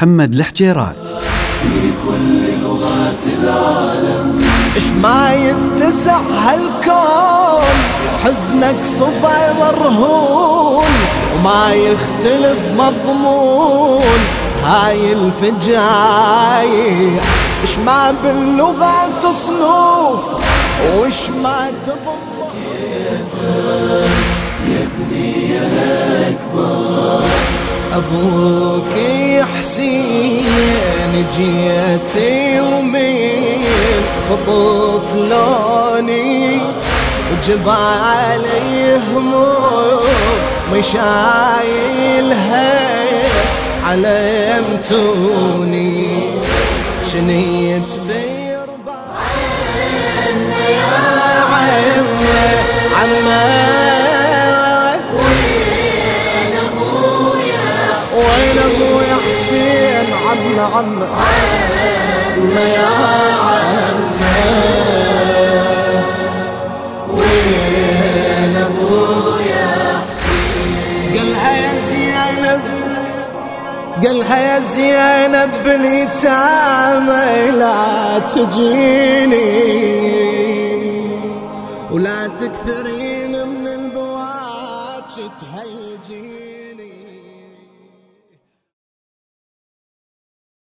محمد الحجيرات. في كل لغات العالم إش ما يتسع هالكون، حزنك صفا مرهون وما يختلف مضمون هاي الفجايع. إش ما باللغات صنوف وإش ما تضم يا ابني يا الأكبر. أبوك يا حسين جيت يومين خطف لوني وجبالي هموم مشايلها علمتوني شنيت بيربع عمي يا عمي وين ابويا حسين عمي يا عمي وين ابويا حسين. قالها يا زينب باليتامى لا تجيني ولا تكثرين من البواج تهيجيني.